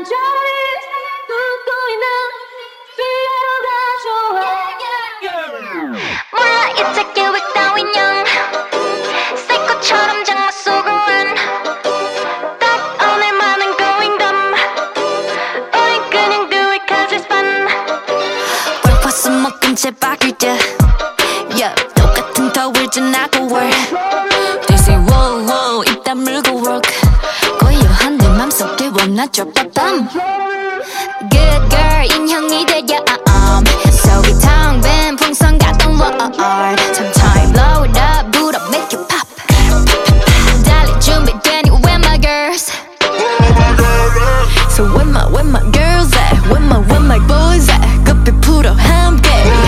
자리 웃고 있는 피아노가 좋아. 몰라 이제 계획 따윈 영 새꽃처럼 장마 속을 run 딱 오늘만은 going dumb 우린 그냥 do it cause it's fun 월화수목금 제박일 때 yeah, 똑같은 더울 지나고 work They say wow wow 입 다물고 work 고요한 내 맘속에 원하죠 빠밤 Good girl 인형이 되려 속이 텅 빈 풍선 같던 war Sometime blow it up 불어 make you pop 달릴 준비되니 where my girls So where my girls at where my boys at 급히 풀어 함께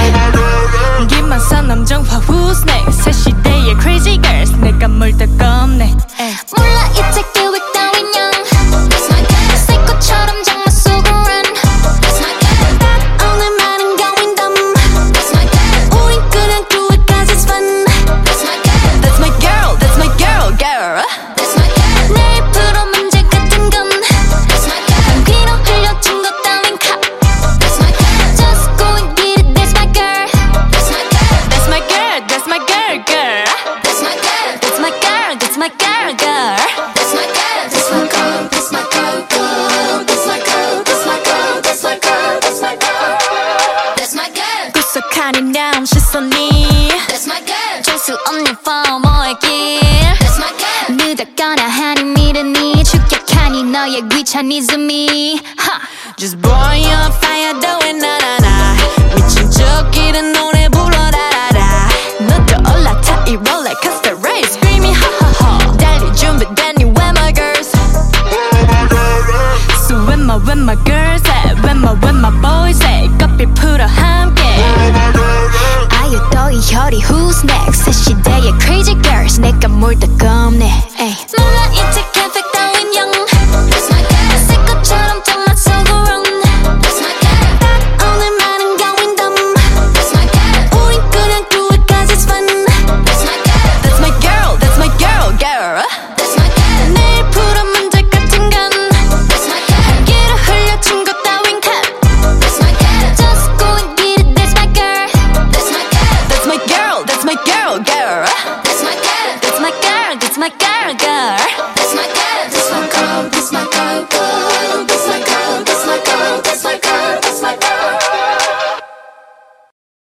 김만선 남정화 who's next 새 시대의 crazy girls 내가 뭘 더 겁내 몰라 이제 계획 따윈 영 새꽃처럼 장마 속을 run 딱 오늘만은 going dumb 우린 그냥 do it cause it's fun That's my girl girl 내일 풀어 문제 같은 건 귀로 흘려준 것 따윈 카 Just go and get it that's my girl That's my girl That's my girl That's my girl That's my girl That's my girl That's my girl That's my girl That's my girl That's my girl That's my girl That's my girl That's my girl That's my girl That's my girl 구석하니 난 시선이 That's my girl 재수 없는 FOMO의 길 That's my girl 늦었거나 하니 미련이 축약하니 너의 귀차니즘이 Just boy on fire doing 나나나 미친 척이른 노래 불러라라라 너도 올라타 이 rollercoaster race Screaming 하하하 달릴 준비되니 where my girls So where my girls at where my boys at 커피 풀어 함께 아유 또 이 혈이 who's next 새 시대의 crazy girls 내가 뭘 더 겁내 몰라 이제 계획 따윈 영 새꽃처럼 장마 속을 run 딱 오늘만은 going dumb 우린 그냥 do it cause it's fun That's my girl girl 내일 풀어 문제 같은 건 한기로 흘려준 것 따윈 컷 Just go and get it that's my girl That's my girl girl That's my girl That's my girl girl